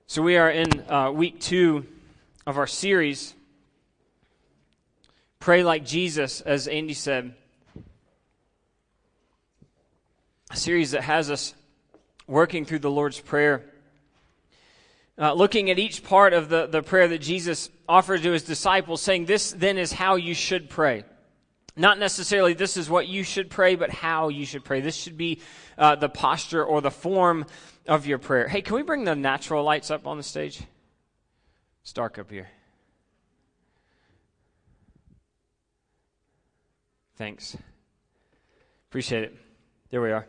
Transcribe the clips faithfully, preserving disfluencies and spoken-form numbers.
So we are in uh, week two of our series, Pray Like Jesus, as Andy said. A series that has us working through the Lord's Prayer, uh, looking at each part of the, the prayer that Jesus offered to his disciples, saying this then is how you should pray. Not necessarily this is what you should pray, but how you should pray. This should be uh, the posture or the form of your prayer. Hey, can we bring the natural lights up on the stage? It's dark up here. Thanks. Appreciate it. There we are.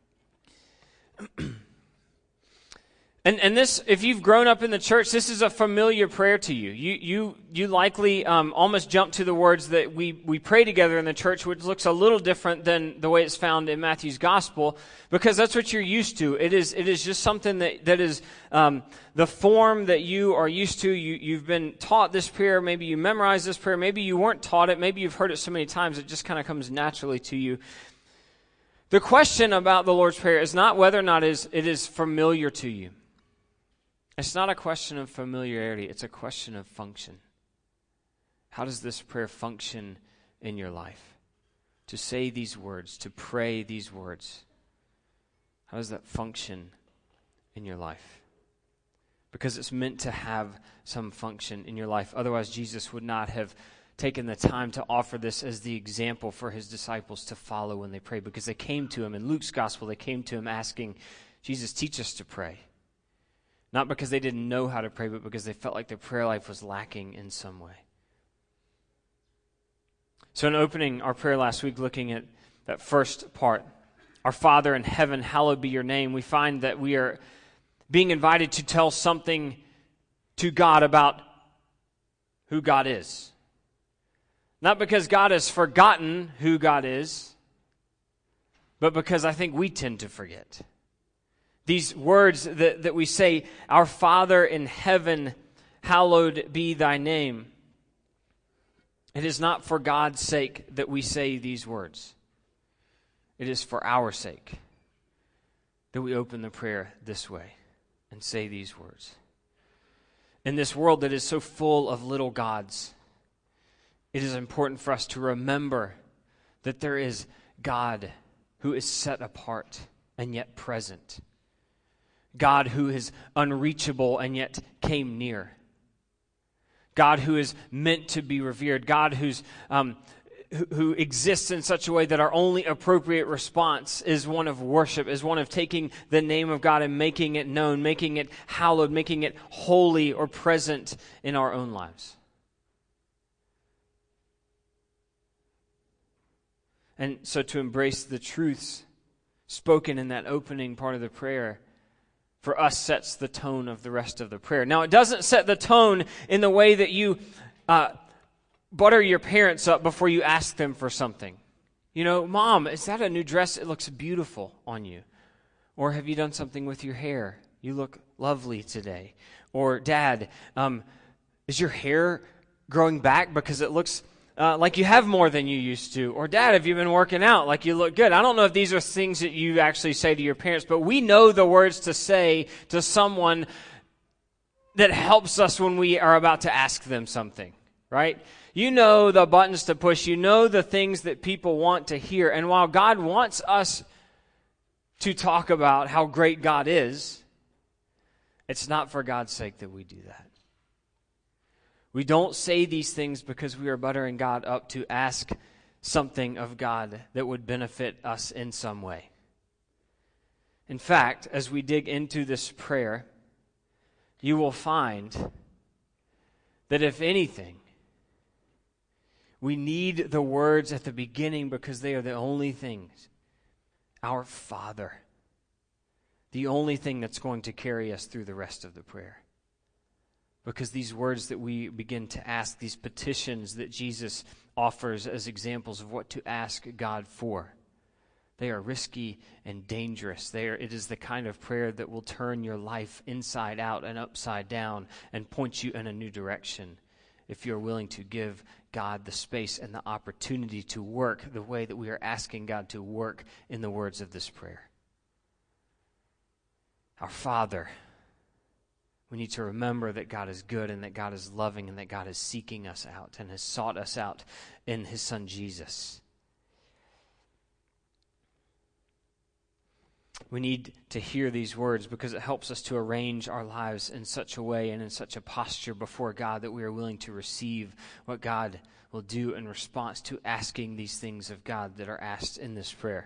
And and this, if you've grown up in the church, this is a familiar prayer to you. You you you likely um, almost jump to the words that we, we pray together in the church, which looks a little different than the way it's found in Matthew's gospel, because that's what you're used to. It is it is just something that, that is um, the form that you are used to. You, you've been taught this prayer. Maybe you memorized this prayer. Maybe you weren't taught it. Maybe you've heard it so many times it just kind of comes naturally to you. The question about the Lord's Prayer is not whether or not it is, it is familiar to you. It's not a question of familiarity. It's a question of function. How does this prayer function in your life? To say these words, to pray these words. How does that function in your life? Because it's meant to have some function in your life. Otherwise, Jesus would not have taken the time to offer this as the example for his disciples to follow when they pray. Because they came to him, in Luke's gospel, they came to him asking, Jesus, teach us to pray. Not because they didn't know how to pray, but because they felt like their prayer life was lacking in some way. So in opening our prayer last week, looking at that first part, our Father in heaven, hallowed be your name, we find that we are being invited to tell something to God about who God is. Not because God has forgotten who God is, but because I think we tend to forget. These words that, that we say, our Father in heaven, hallowed be thy name. It is not for God's sake that we say these words. It is for our sake that we open the prayer this way and say these words. In this world that is so full of little gods, it is important for us to remember that there is God who is set apart and yet present. God who is unreachable and yet came near. God who is meant to be revered. God who's um, who, who exists in such a way that our only appropriate response is one of worship, is one of taking the name of God and making it known, making it hallowed, making it holy or present in our own lives. And so to embrace the truths spoken in that opening part of the prayer for us sets the tone of the rest of the prayer. Now, it doesn't set the tone in the way that you uh, butter your parents up before you ask them for something. You know, Mom, is that a new dress? It looks beautiful on you. Or have you done something with your hair? You look lovely today. Or, Dad, um, is your hair growing back because it looks Uh, like you have more than you used to? Or, Dad, have you been working out? Like you look good. I don't know if these are things that you actually say to your parents, but we know the words to say to someone that helps us when we are about to ask them something, right? You know the buttons to push. You know the things that people want to hear. And while God wants us to talk about how great God is, it's not for God's sake that we do that. We don't say these things because we are buttering God up to ask something of God that would benefit us in some way. In fact, as we dig into this prayer, you will find that if anything, we need the words at the beginning because they are the only things. Our Father. The only thing that's going to carry us through the rest of the prayer. Because these words that we begin to ask, these petitions that Jesus offers as examples of what to ask God for, they are risky and dangerous. They are, it is the kind of prayer that will turn your life inside out and upside down and point you in a new direction if you're willing to give God the space and the opportunity to work the way that we are asking God to work in the words of this prayer. Our Father, We need to remember that God is good and that God is loving and that God is seeking us out and has sought us out in His Son Jesus. We need to hear these words because it helps us to arrange our lives in such a way and in such a posture before God that we are willing to receive what God will do in response to asking these things of God that are asked in this prayer.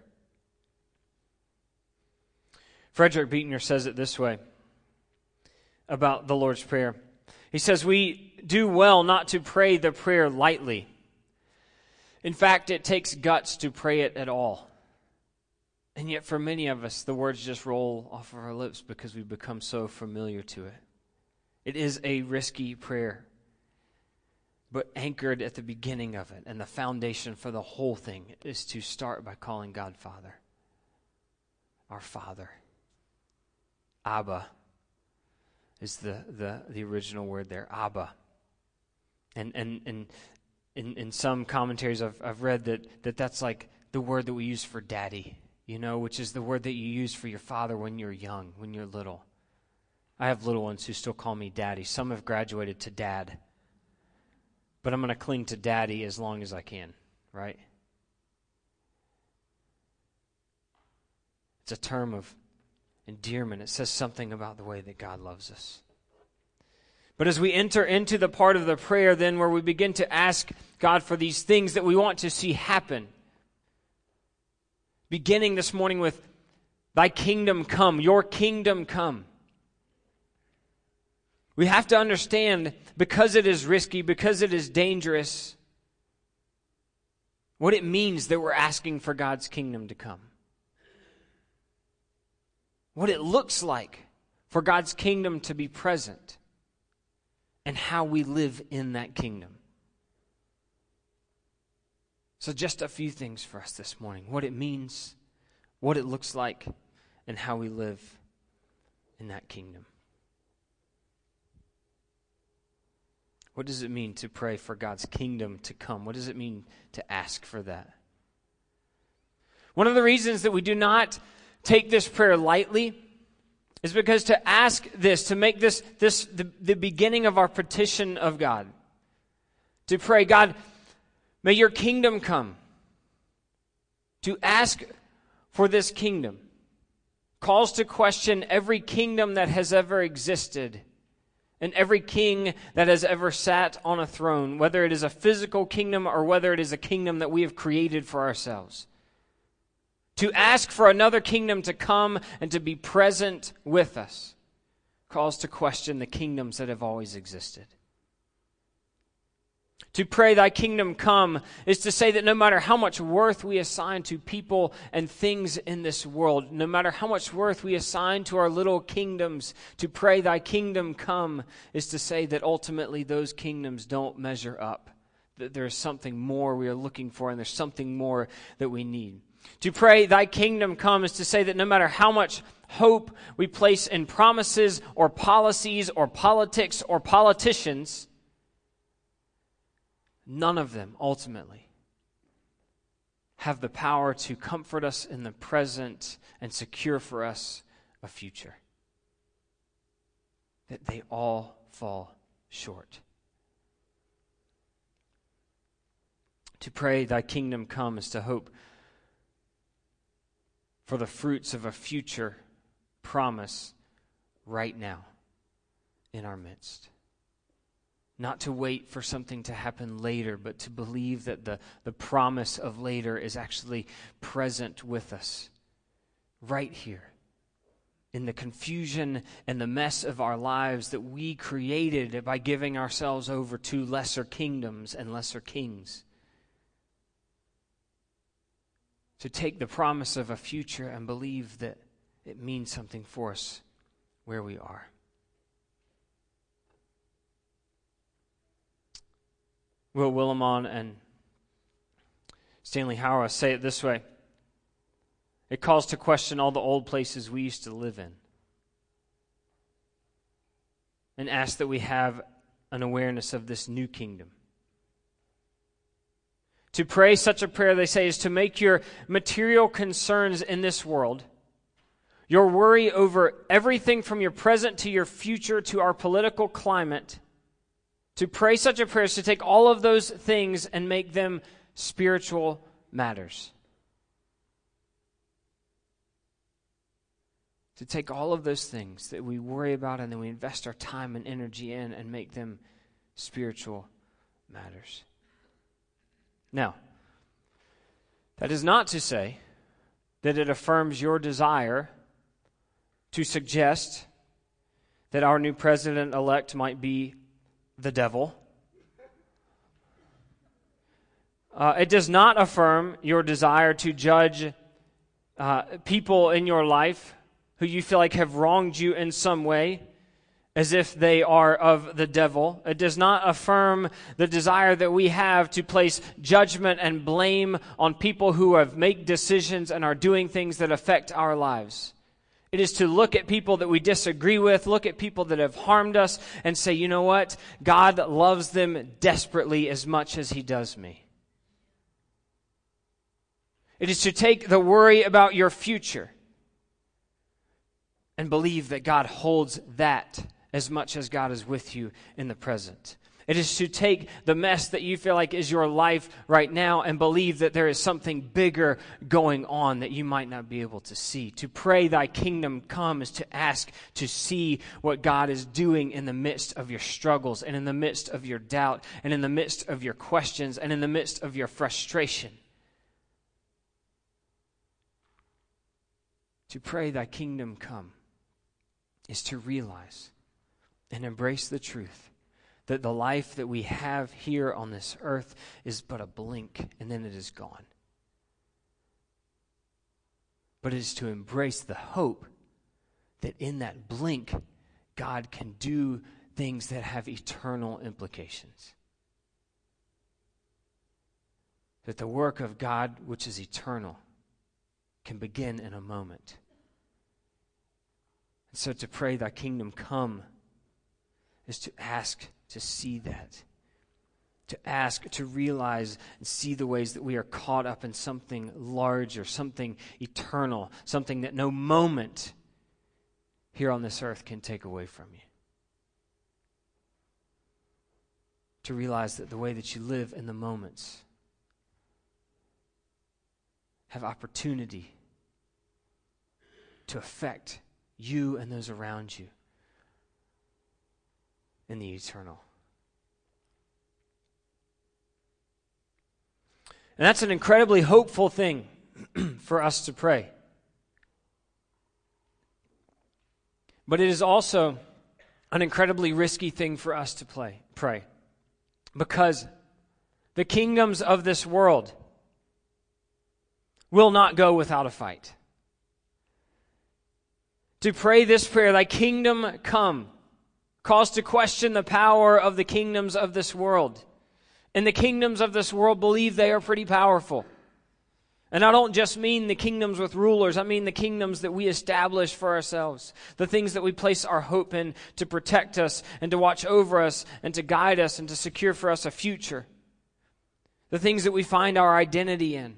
Frederick Buechner says it this way about the Lord's Prayer. He says, "We do well not to pray the prayer lightly. In fact, it takes guts to pray it at all. And yet for many of us, the words just roll off of our lips because we've become so familiar to it. It is a risky prayer, but anchored at the beginning of it, and the foundation for the whole thing is to start by calling God Father. Our Father. Abba is the, the, the original word there, Abba. And and and in, in some commentaries I've I've read that, that that's like the word that we use for daddy, you know, which is the word that you use for your father when you're young, when you're little. I have little ones who still call me daddy. Some have graduated to dad. But I'm going to cling to daddy as long as I can, right? It's a term of endearment. It says something about the way that God loves us. But as we enter into the part of the prayer then where we begin to ask God for these things that we want to see happen, beginning this morning with, Thy kingdom come, Your kingdom come. We have to understand, because it is risky, because it is dangerous, what it means that we're asking for God's kingdom to come. What it looks like for God's kingdom to be present, and how we live in that kingdom. So just a few things for us this morning. What it means, what it looks like, and how we live in that kingdom. What does it mean to pray for God's kingdom to come? What does it mean to ask for that? One of the reasons that we do not take this prayer lightly is because to ask this, to make this, this the, the beginning of our petition of God, to pray, God, may Your kingdom come. To ask for this kingdom calls to question every kingdom that has ever existed and every king that has ever sat on a throne, whether it is a physical kingdom or whether it is a kingdom that we have created for ourselves. To ask for another kingdom to come and to be present with us calls to question the kingdoms that have always existed. To pray, Thy kingdom come, is to say that no matter how much worth we assign to people and things in this world, no matter how much worth we assign to our little kingdoms, to pray, Thy kingdom come, is to say that ultimately those kingdoms don't measure up. That there's something more we are looking for and there's something more that we need. To pray, Thy kingdom come, is to say that no matter how much hope we place in promises or policies or politics or politicians, none of them ultimately have the power to comfort us in the present and secure for us a future. That they all fall short. To pray, Thy kingdom come, is to hope for the fruits of a future promise right now in our midst. Not to wait for something to happen later, but to believe that the, the promise of later is actually present with us right here. In the confusion and the mess of our lives that we created by giving ourselves over to lesser kingdoms and lesser kings. To take the promise of a future and believe that it means something for us where we are. Will Willimon and Stanley Hauerwas say it this way. It calls to question all the old places we used to live in. And ask that we have an awareness of this new kingdom. To pray such a prayer, they say, is to make your material concerns in this world your worry over everything from your present to your future to our political climate, to pray such a prayer is to take all of those things and make them spiritual matters. To take all of those things that we worry about and then we invest our time and energy in and make them spiritual matters. Now, that is not to say that it affirms your desire to suggest that our new president-elect might be the devil. Uh, it does not affirm your desire to judge uh, people in your life who you feel like have wronged you in some way as if they are of the devil. It does not affirm the desire that we have to place judgment and blame on people who have made decisions and are doing things that affect our lives. It is to look at people that we disagree with, look at people that have harmed us, and say, you know what? God loves them desperately as much as He does me. It is to take the worry about your future and believe that God holds that as much as God is with you in the present. It is to take the mess that you feel like is your life right now and believe that there is something bigger going on that you might not be able to see. To pray thy kingdom come is to ask to see what God is doing in the midst of your struggles and in the midst of your doubt and in the midst of your questions and in the midst of your frustration. To pray thy kingdom come is to realize and embrace the truth that the life that we have here on this earth is but a blink and then it is gone. But it is to embrace the hope that in that blink, God can do things that have eternal implications. That the work of God, which is eternal, can begin in a moment. And so to pray thy kingdom come is to ask to see that. To ask to realize and see the ways that we are caught up in something larger, something eternal, something that no moment here on this earth can take away from you. To realize that the way that you live in the moments have opportunity to affect you and those around you in the eternal. And that's an incredibly hopeful thing for us to pray. But it is also an incredibly risky thing for us to play, pray. Because the kingdoms of this world will not go without a fight. To pray this prayer, thy kingdom come, calls to question the power of the kingdoms of this world. And the kingdoms of this world believe they are pretty powerful. And I don't just mean the kingdoms with rulers, I mean the kingdoms that we establish for ourselves. The things that we place our hope in to protect us and to watch over us and to guide us and to secure for us a future. The things that we find our identity in.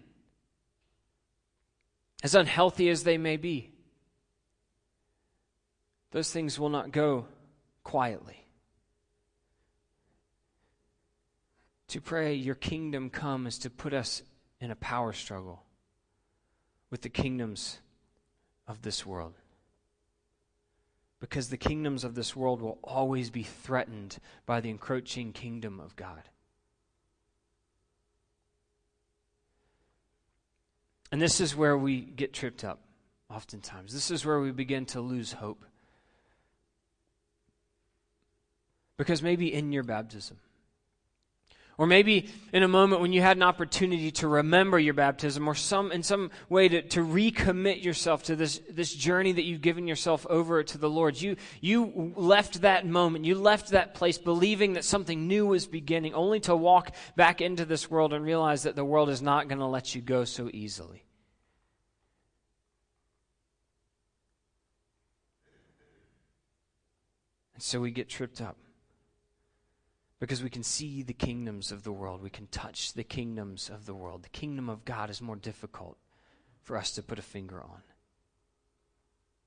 As unhealthy as they may be, those things will not go quietly. To pray your kingdom come is to put us in a power struggle with the kingdoms of this world. Because the kingdoms of this world will always be threatened by the encroaching kingdom of God. And this is where we get tripped up oftentimes. This is where we begin to lose hope. Because maybe in your baptism, or maybe in a moment when you had an opportunity to remember your baptism, or some in some way to, to recommit yourself to this, this journey that you've given yourself over to the Lord, you, you left that moment, you left that place believing that something new was beginning, only to walk back into this world and realize that the world is not going to let you go so easily. And so we get tripped up. Because we can see the kingdoms of the world. We can touch the kingdoms of the world. The kingdom of God is more difficult for us to put a finger on.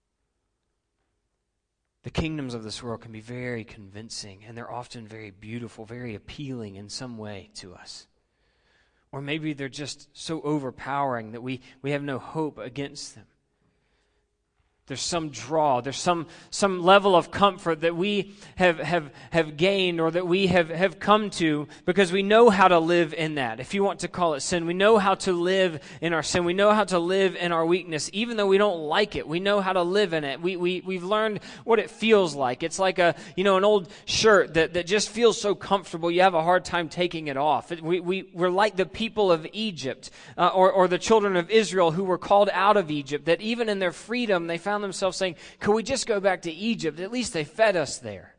The kingdoms of this world can be very convincing, and they're often very beautiful, very appealing in some way to us. Or maybe they're just so overpowering that we, we have no hope against them. There's some draw, there's some some level of comfort that we have have have gained or that we have, have come to because we know how to live in that. If you want to call it sin, we know how to live in our sin. We know how to live in our weakness, even though we don't like it. We know how to live in it. We we we've learned what it feels like. It's like a you know an old shirt that, that just feels so comfortable. You have a hard time taking it off. It, we we we're like the people of Egypt uh, or or the children of Israel who were called out of Egypt. That even in their freedom, they found themselves saying, "Can we just go back to Egypt? At least they fed us there.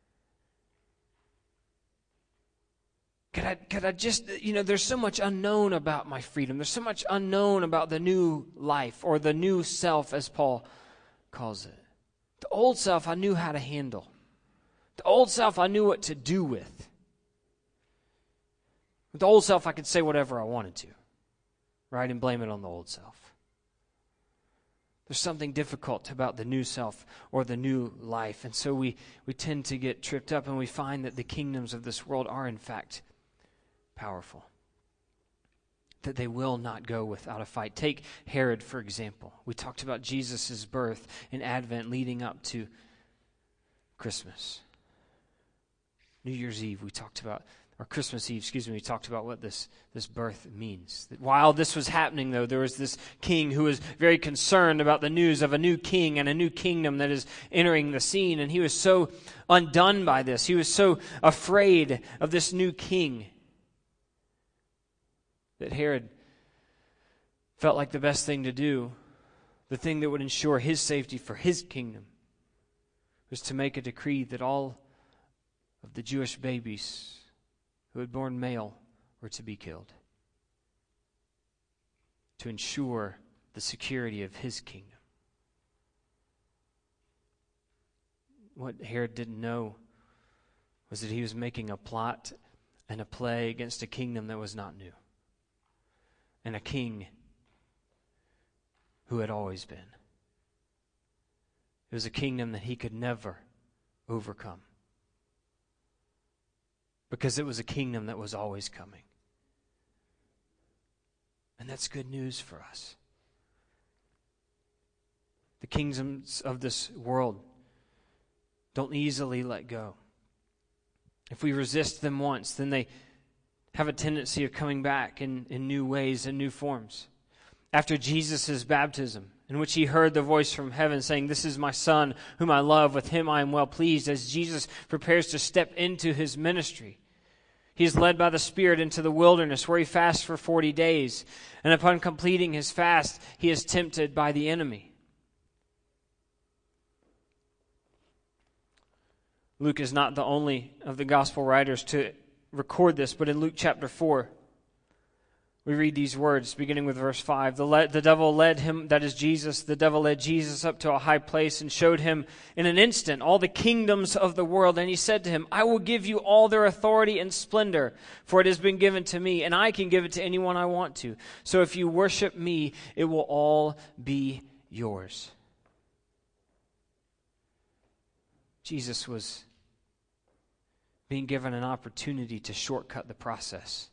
Could I, could I just, you know, there's so much unknown about my freedom. There's so much unknown about the new life or the new self, as Paul calls it. The old self I knew how to handle. The old self I knew what to do with. With the old self I could say whatever I wanted to, right, and blame it on the old self. There's something difficult about the new self or the new life. And so we, we tend to get tripped up and we find that the kingdoms of this world are in fact powerful. That they will not go without a fight. Take Herod, for example. We talked about Jesus' birth and Advent leading up to Christmas. New Year's Eve, we talked about or Christmas Eve, excuse me, we talked about what this, this birth means. That while this was happening, though, there was this king who was very concerned about the news of a new king and a new kingdom that is entering the scene. And he was so undone by this. He was so afraid of this new king that Herod felt like the best thing to do, the thing that would ensure his safety for his kingdom, was to make a decree that all of the Jewish babies who had born male were to be killed, to ensure the security of his kingdom. What Herod didn't know was that he was making a plot and a play against a kingdom that was not new, and a king who had always been. It was a kingdom that he could never overcome, because it was a kingdom that was always coming. And that's good news for us. The kingdoms of this world don't easily let go. If we resist them once, then they have a tendency of coming back in, in new ways and new forms. After Jesus' baptism, in which he heard the voice from heaven saying, "This is my son whom I love, with him I am well pleased," as Jesus prepares to step into his ministry, he is led by the Spirit into the wilderness where he fasts for forty days. And upon completing his fast, he is tempted by the enemy. Luke is not the only of the gospel writers to record this, but in Luke chapter four, we read these words, beginning with verse five. The, le- the devil led him, that is Jesus, the devil led Jesus up to a high place and showed him in an instant all the kingdoms of the world. And he said to him, "I will give you all their authority and splendor, for it has been given to me, and I can give it to anyone I want to. So if you worship me, it will all be yours." Jesus was being given an opportunity to shortcut the process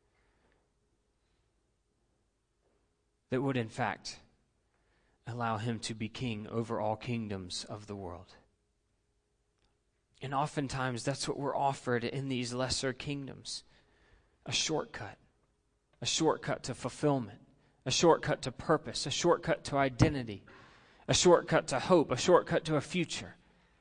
that would, in fact, allow him to be king over all kingdoms of the world. And oftentimes, that's what we're offered in these lesser kingdoms. A shortcut. A shortcut to fulfillment. A shortcut to purpose. A shortcut to identity. A shortcut to hope. A shortcut to a future.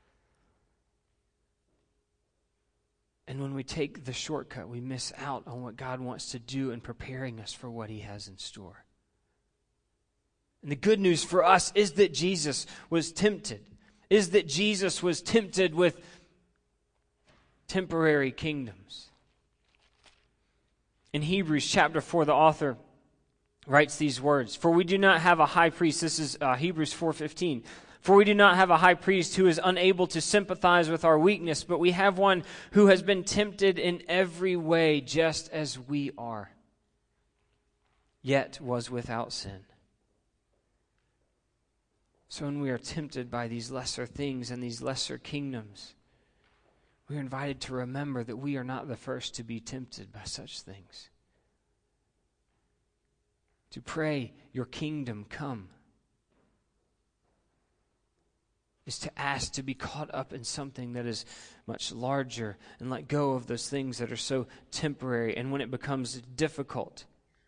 And when we take the shortcut, we miss out on what God wants to do in preparing us for what he has in store. And the good news for us is that Jesus was tempted, is that Jesus was tempted with temporary kingdoms. In Hebrews chapter four, the author writes these words, "For we do not have a high priest," this is uh, Hebrews four fifteen, "For we do not have a high priest who is unable to sympathize with our weakness, but we have one who has been tempted in every way just as we are, yet was without sin." So when we are tempted by these lesser things and these lesser kingdoms, we are invited to remember that we are not the first to be tempted by such things. To pray, your kingdom come, is to ask to be caught up in something that is much larger and let go of those things that are so temporary. And when it becomes difficult,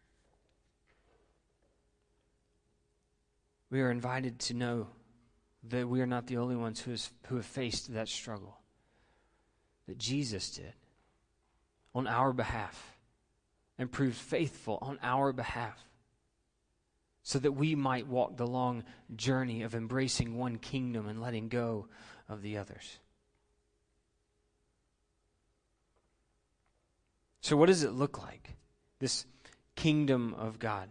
we are invited to know that we are not the only ones who, is, who have faced that struggle. That Jesus did on our behalf and proved faithful on our behalf, so that we might walk the long journey of embracing one kingdom and letting go of the others. So what does it look like, this kingdom of God?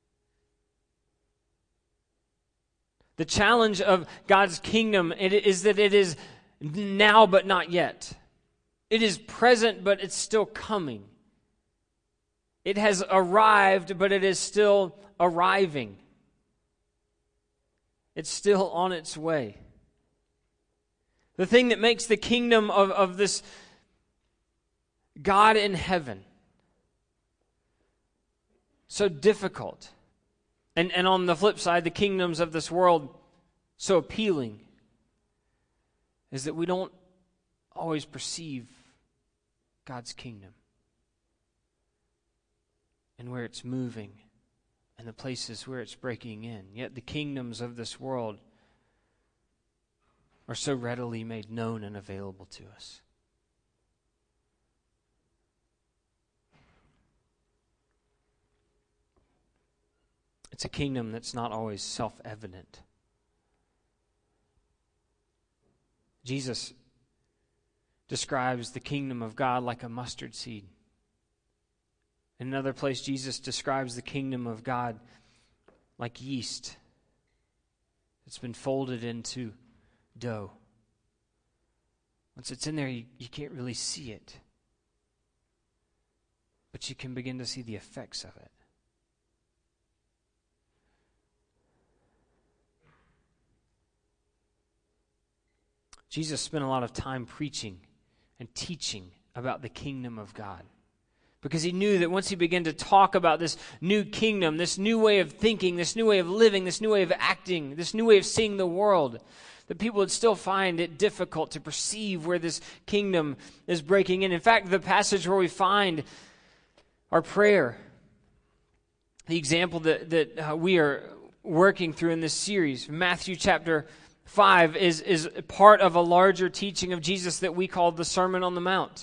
The challenge of God's kingdom it is that it is now but not yet. It is present, but it's still coming. It has arrived, but it is still arriving. It's still on its way. The thing that makes the kingdom of, of this God in heaven so difficult, and, and on the flip side, the kingdoms of this world so appealing, is that we don't always perceive God's kingdom and where it's moving and the places where it's breaking in. Yet the kingdoms of this world are so readily made known and available to us. It's a kingdom that's not always self-evident. Jesus describes the kingdom of God like a mustard seed. In another place, Jesus describes the kingdom of God like yeast that's been folded into dough. Once it's in there, you, you can't really see it, but you can begin to see the effects of it. Jesus spent a lot of time preaching and teaching about the kingdom of God, because he knew that once he began to talk about this new kingdom, this new way of thinking, this new way of living, this new way of acting, this new way of seeing the world, that people would still find it difficult to perceive where this kingdom is breaking in. In fact, the passage where we find our prayer, the example that, that uh, we are working through in this series, Matthew chapter five, is, is part of a larger teaching of Jesus that we call the Sermon on the Mount.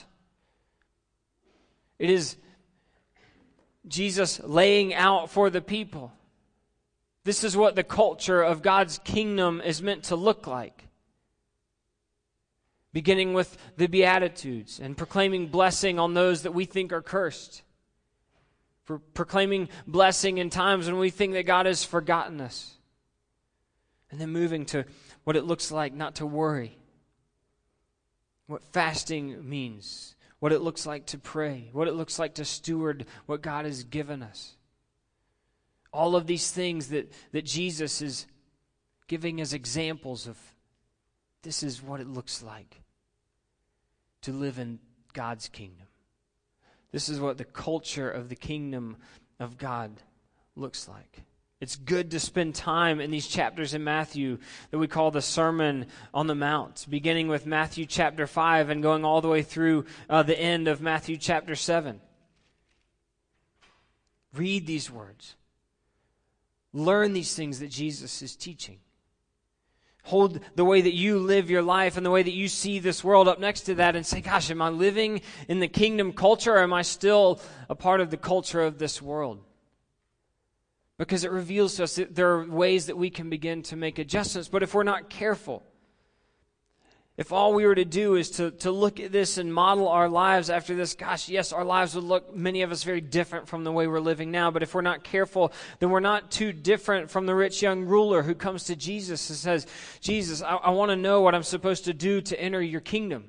It is Jesus laying out for the people. This is what the culture of God's kingdom is meant to look like. Beginning with the Beatitudes and proclaiming blessing on those that we think are cursed. For proclaiming blessing in times when we think that God has forgotten us. And then moving to what it looks like not to worry. What fasting means. What it looks like to pray. What it looks like to steward what God has given us. All of these things that, that Jesus is giving as examples of, this is what it looks like to live in God's kingdom. This is what the culture of the kingdom of God looks like. It's good to spend time in these chapters in Matthew that we call the Sermon on the Mount, beginning with Matthew chapter five and going all the way through uh, the end of Matthew chapter seven. Read these words. Learn these things that Jesus is teaching. Hold the way that you live your life and the way that you see this world up next to that and say, gosh, am I living in the kingdom culture, or am I still a part of the culture of this world? Because it reveals to us that there are ways that we can begin to make adjustments. But if we're not careful, if all we were to do is to, to look at this and model our lives after this, gosh, yes, our lives would look, many of us, very different from the way we're living now. But if we're not careful, then we're not too different from the rich young ruler who comes to Jesus and says, Jesus, I, I want to know what I'm supposed to do to enter your kingdom.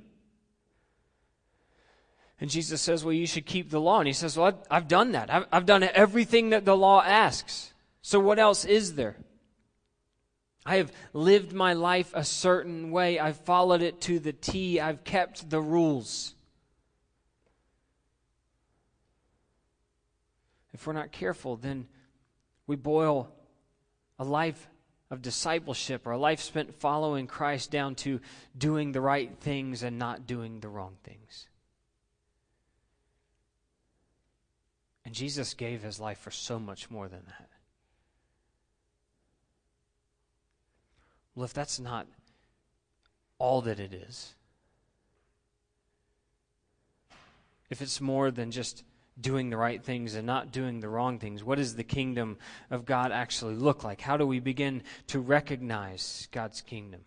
And Jesus says, well, you should keep the law. And he says, well, I've, I've done that. I've, I've done everything that the law asks. So what else is there? I have lived my life a certain way. I've followed it to the T. I've kept the rules. If we're not careful, then we boil a life of discipleship or a life spent following Christ down to doing the right things and not doing the wrong things. And Jesus gave his life for so much more than that. Well, if that's not all that it is, if it's more than just doing the right things and not doing the wrong things, what does the kingdom of God actually look like? How do we begin to recognize God's kingdom?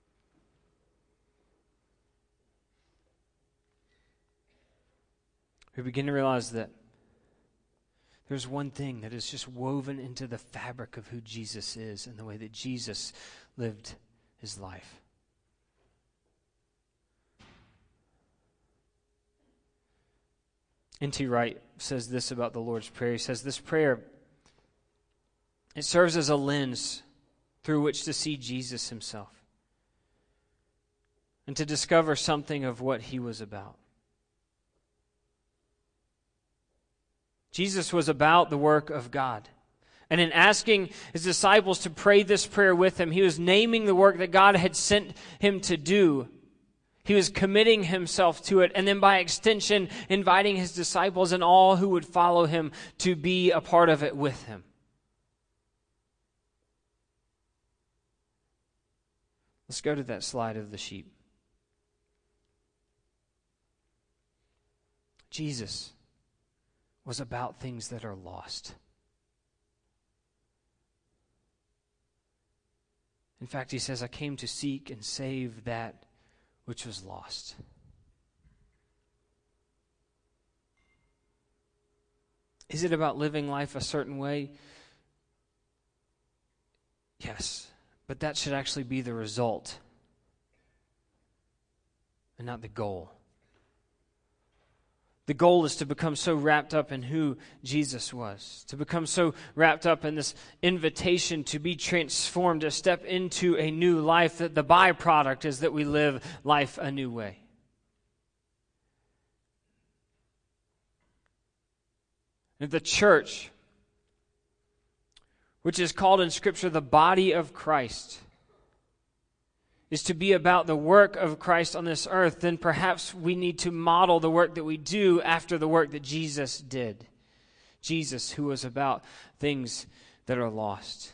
We begin to realize that there's one thing that is just woven into the fabric of who Jesus is and the way that Jesus lived his life. N T Wright says this about the Lord's Prayer. He says, this prayer, it serves as a lens through which to see Jesus himself and to discover something of what he was about. Jesus was about the work of God. And in asking his disciples to pray this prayer with him, he was naming the work that God had sent him to do. He was committing himself to it, and then by extension, inviting his disciples and all who would follow him to be a part of it with him. Let's go to that slide of the sheep. Jesus was about things that are lost. In fact, he says, I came to seek and save that which was lost. Is it about living life a certain way? Yes, but that should actually be the result and not the goal. The goal is to become so wrapped up in who Jesus was, to become so wrapped up in this invitation to be transformed, to step into a new life, that the byproduct is that we live life a new way. And the church, which is called in Scripture the body of Christ, is to be about the work of Christ on this earth, then perhaps we need to model the work that we do after the work that Jesus did. Jesus, who was about things that are lost.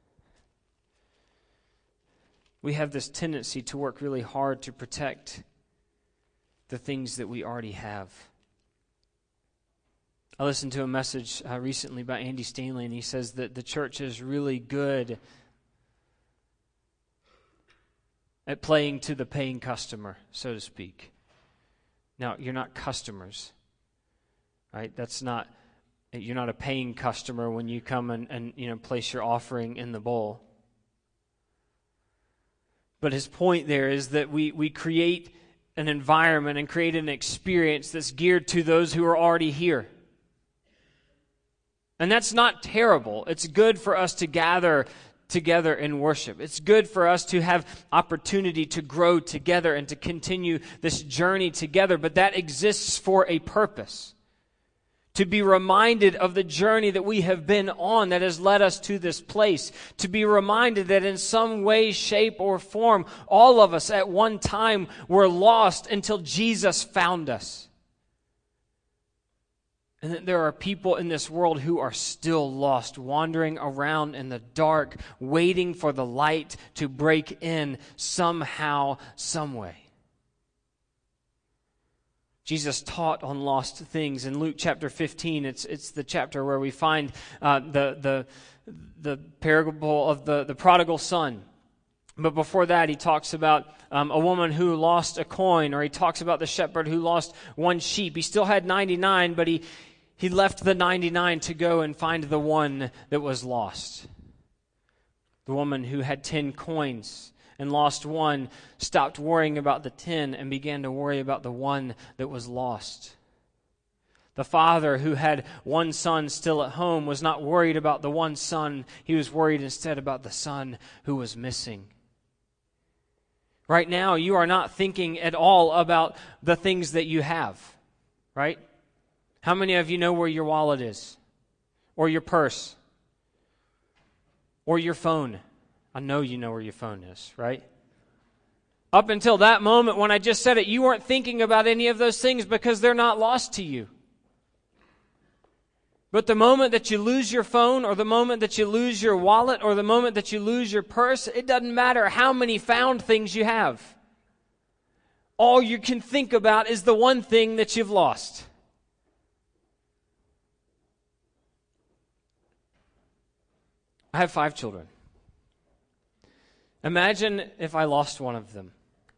We have this tendency to work really hard to protect the things that we already have. I listened to a message uh, recently by Andy Stanley, and he says that the church is really good at playing to the paying customer, so to speak. Now, you're not customers, right? That's not, you're not a paying customer when you come and, and you know place your offering in the bowl. But his point there is that we, we create an environment and create an experience that's geared to those who are already here. And that's not terrible. It's good for us to gather together in worship. It's good for us to have opportunity to grow together and to continue this journey together, but that exists for a purpose. To be reminded of the journey that we have been on that has led us to this place. To be reminded that in some way, shape, or form, all of us at one time were lost until Jesus found us. And that there are people in this world who are still lost, wandering around in the dark, waiting for the light to break in somehow, some way. Jesus taught on lost things. In Luke chapter fifteen, it's it's the chapter where we find uh, the the the parable of the, the prodigal son. But before that, he talks about um, a woman who lost a coin, or he talks about the shepherd who lost one sheep. He still had ninety-nine, but he He left the ninety-nine to go and find the one that was lost. The woman who had ten coins and lost one stopped worrying about the ten and began to worry about the one that was lost. The father who had one son still at home was not worried about the one son. He was worried instead about the son who was missing. Right now, you are not thinking at all about the things that you have, right? How many of you know where your wallet is? Or your purse? Or your phone? I know you know where your phone is, right? Up until that moment when I just said it, you weren't thinking about any of those things because they're not lost to you. But the moment that you lose your phone, or the moment that you lose your wallet, or the moment that you lose your purse, it doesn't matter how many found things you have. All you can think about is the one thing that you've lost. I have five children. Imagine if I lost one of them.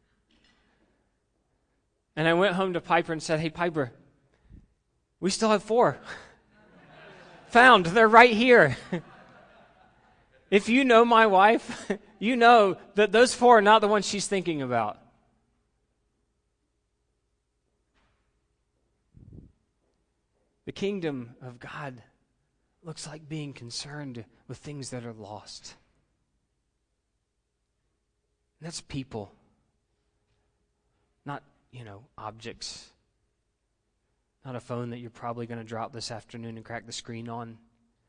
And I went home to Piper and said, "Hey, Piper, we still have four." Found. They're right here. If you know my wife, you know that those four are not the ones she's thinking about. The kingdom of God looks like being concerned with things that are lost. And that's people. Not, you know, objects. Not a phone that you're probably going to drop this afternoon and crack the screen on.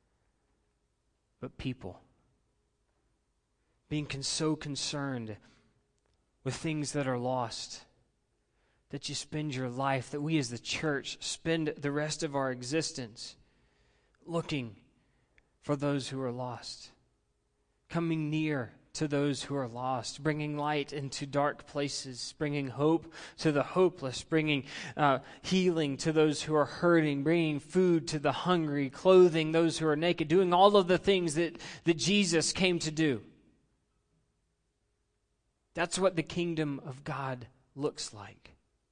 But people. Being con- so concerned with things that are lost that you spend your life, that we as the church spend the rest of our existence looking for those who are lost. Coming near to those who are lost, bringing light into dark places, bringing hope to the hopeless, bringing uh, healing to those who are hurting, bringing food to the hungry, clothing those who are naked, doing all of the things that, that Jesus came to do. That's what the kingdom of God looks like.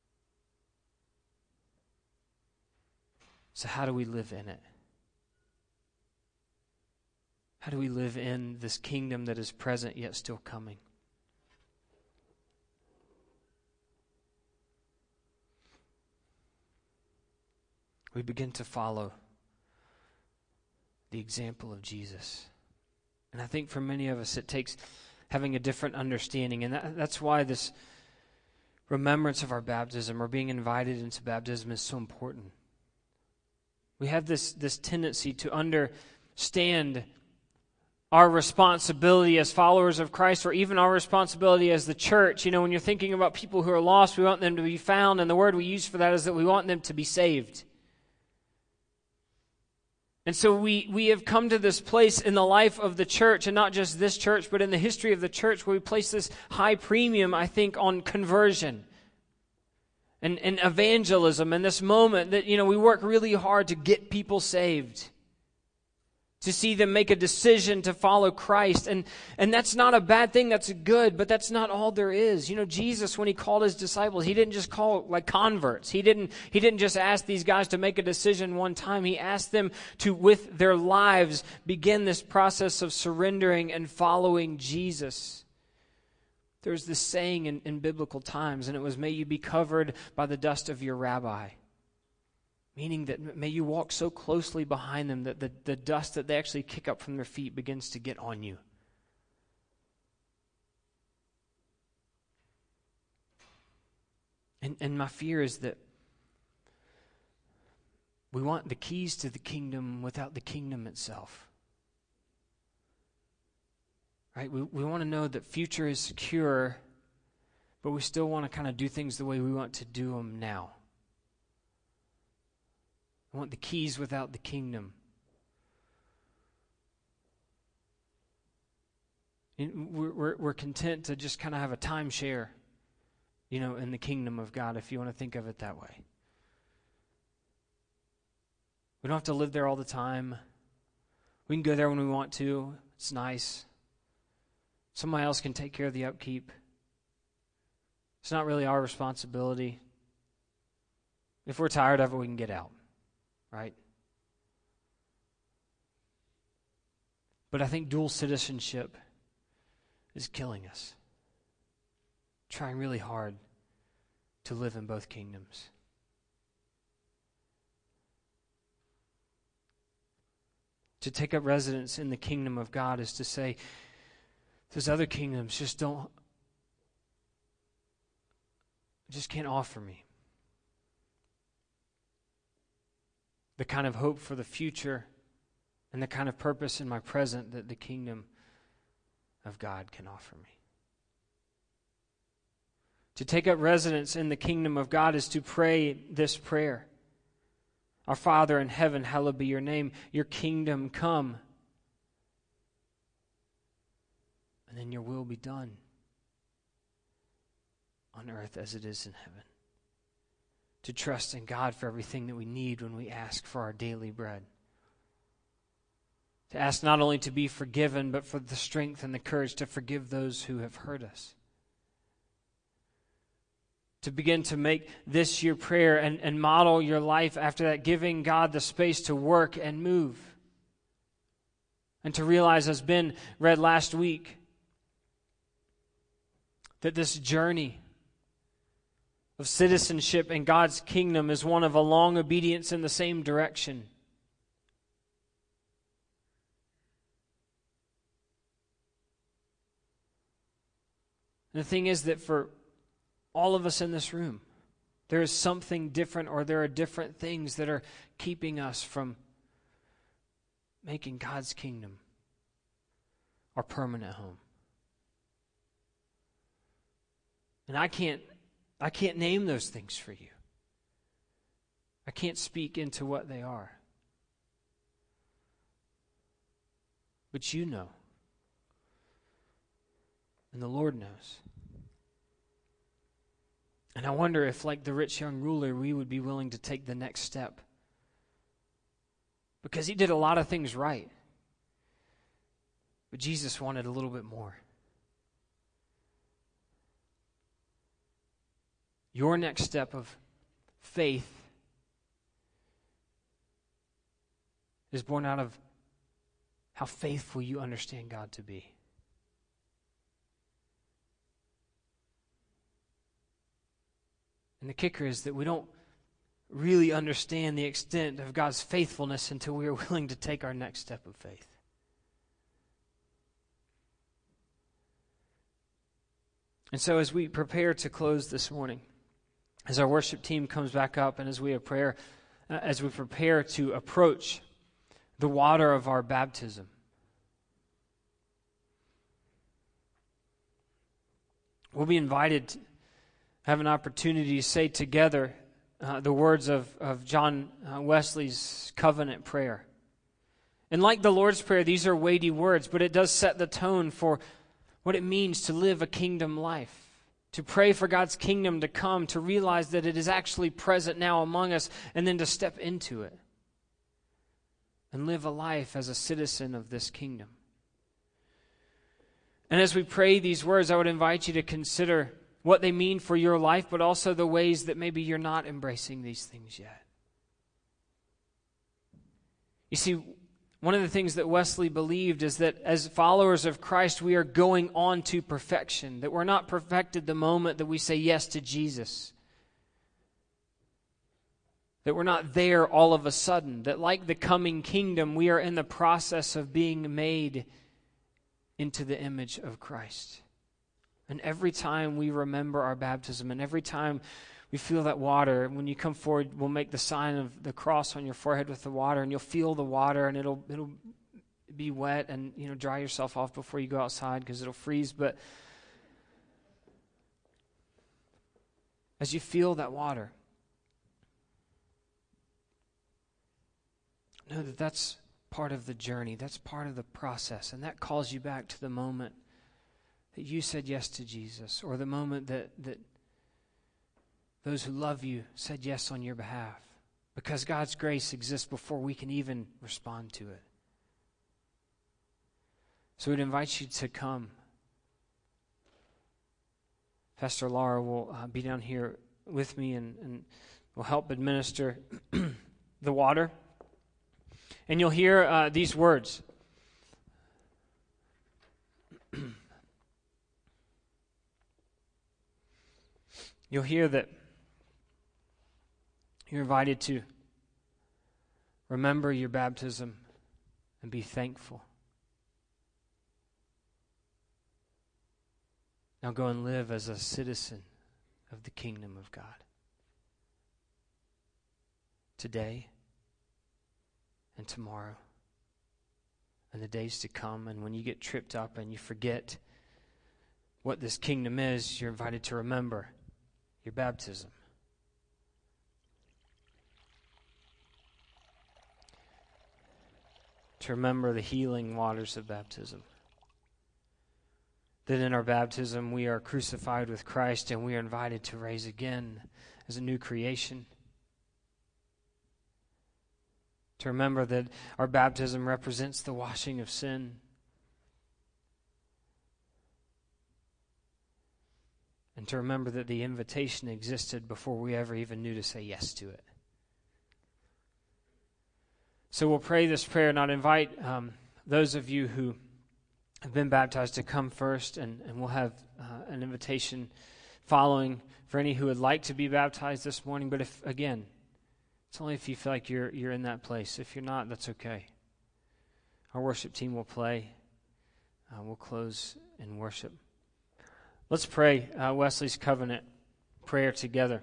So how do we live in it? How do we live in this kingdom that is present yet still coming? We begin to follow the example of Jesus. And I think for many of us it takes having a different understanding. And that, that's why this remembrance of our baptism, or being invited into baptism, is so important. We have this, this tendency to understand our responsibility as followers of Christ, or even our responsibility as the church. You know, when you're thinking about people who are lost, we want them to be found, and the word we use for that is that we want them to be saved. And so we, we have come to this place in the life of the church, and not just this church, but in the history of the church, where we place this high premium, I think, on conversion and, and evangelism, and this moment that, you know, we work really hard to get people saved, to see them make a decision to follow Christ. And, and that's not a bad thing, that's good, but that's not all there is. You know, Jesus, when he called his disciples, he didn't just call like converts. He didn't, he didn't just ask these guys to make a decision one time. He asked them to, with their lives, begin this process of surrendering and following Jesus. There's this saying in, in biblical times, and it was, "May you be covered by the dust of your rabbi." Meaning that may you walk so closely behind them that the, the dust that they actually kick up from their feet begins to get on you. And, and my fear is that we want the keys to the kingdom without the kingdom itself. Right? We, we want to know that future is secure, but we still want to kind of do things the way we want to do them now. I want the keys without the kingdom. And we're, we're, we're content to just kind of have a timeshare, you know, in the kingdom of God, if you want to think of it that way. We don't have to live there all the time. We can go there when we want to. It's nice. Somebody else can take care of the upkeep. It's not really our responsibility. If we're tired of it, we can get out. Right? But I think dual citizenship is killing us. Trying really hard to live in both kingdoms. To take up residence in the kingdom of God is to say, those other kingdoms just don't, just can't offer me the kind of hope for the future and the kind of purpose in my present that the kingdom of God can offer me. To take up residence in the kingdom of God is to pray this prayer. Our Father in heaven, hallowed be your name. Your kingdom come. And then your will be done on earth as it is in heaven. To trust in God for everything that we need when we ask for our daily bread. To ask not only to be forgiven, but for the strength and the courage to forgive those who have hurt us. To begin to make this your prayer and, and model your life after that, giving God the space to work and move. And to realize, as Ben read last week, that this journey of citizenship in God's kingdom is one of a long obedience in the same direction. And the thing is that for all of us in this room, there is something different, or there are different things that are keeping us from making God's kingdom our permanent home. And I can't I can't name those things for you. I can't speak into what they are. But you know. And the Lord knows. And I wonder if, like the rich young ruler, we would be willing to take the next step. Because he did a lot of things right. But Jesus wanted a little bit more. Your next step of faith is born out of how faithful you understand God to be. And the kicker is that we don't really understand the extent of God's faithfulness until we are willing to take our next step of faith. And so as we prepare to close this morning, as our worship team comes back up and as we have prayer, uh, as we prepare to approach the water of our baptism, we'll be invited to have an opportunity to say together uh, the words of, of John uh, Wesley's covenant prayer. And like the Lord's Prayer, these are weighty words, but it does set the tone for what it means to live a kingdom life. To pray for God's kingdom to come, to realize that it is actually present now among us, and then to step into it and live a life as a citizen of this kingdom. And as we pray these words, I would invite you to consider what they mean for your life, but also the ways that maybe you're not embracing these things yet. You see, one of the things that Wesley believed is that as followers of Christ, we are going on to perfection, that we're not perfected the moment that we say yes to Jesus, that we're not there all of a sudden, that like the coming kingdom, we are in the process of being made into the image of Christ. And every time we remember our baptism, and every time we feel that water, when you come forward, we'll make the sign of the cross on your forehead with the water, and you'll feel the water, and it'll it'll be wet, and you know, dry yourself off before you go outside because it'll freeze. But as you feel that water, know that that's part of the journey, that's part of the process, and that calls you back to the moment that you said yes to Jesus, or the moment that that those who love you said yes on your behalf, because God's grace exists before we can even respond to it. So we'd invite you to come. Pastor Laura will uh, be down here with me and, and will help administer the water. And you'll hear uh, these words. You'll hear that you're invited to remember your baptism and be thankful. Now go and live as a citizen of the kingdom of God. Today and tomorrow and the days to come. And when you get tripped up and you forget what this kingdom is, you're invited to remember your baptism. To remember the healing waters of baptism. That in our baptism we are crucified with Christ and we are invited to rise again as a new creation. To remember that our baptism represents the washing of sin. And to remember that the invitation existed before we ever even knew to say yes to it. So we'll pray this prayer, and I'd invite um, those of you who have been baptized to come first, and, and we'll have uh, an invitation following for any who would like to be baptized this morning. But if, again, it's only if you feel like you're you're in that place. If you're not, that's okay. Our worship team will play. Uh, we'll close in worship. Let's pray uh, Wesley's covenant prayer together.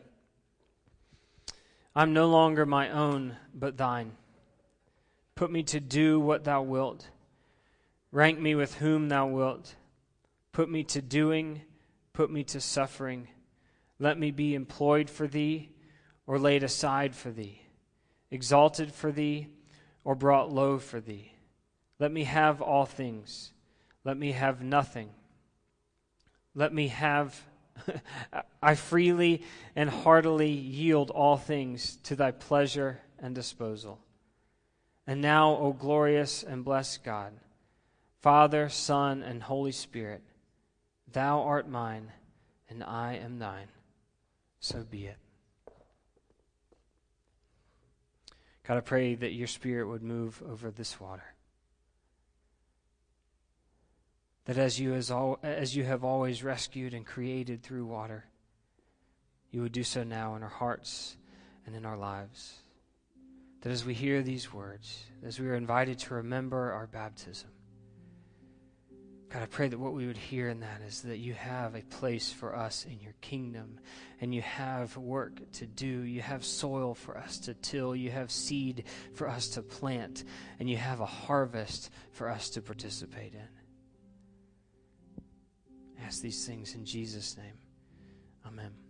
I'm no longer my own, but thine. Put me to do what thou wilt. Rank me with whom thou wilt. Put me to doing, put me to suffering. Let me be employed for thee, or laid aside for thee, exalted for thee, or brought low for thee. Let me have all things. Let me have nothing. Let me have, I freely and heartily yield all things to thy pleasure and disposal. And now, O glorious and blessed God, Father, Son, and Holy Spirit, thou art mine, and I am thine. So be it. God, I pray that your Spirit would move over this water. That as you, as, al- as you have always rescued and created through water, you would do so now in our hearts and in our lives. That as we hear these words, as we are invited to remember our baptism, God, I pray that what we would hear in that is that you have a place for us in your kingdom, and you have work to do. You have soil for us to till. You have seed for us to plant, and you have a harvest for us to participate in. I ask these things in Jesus' name. Amen.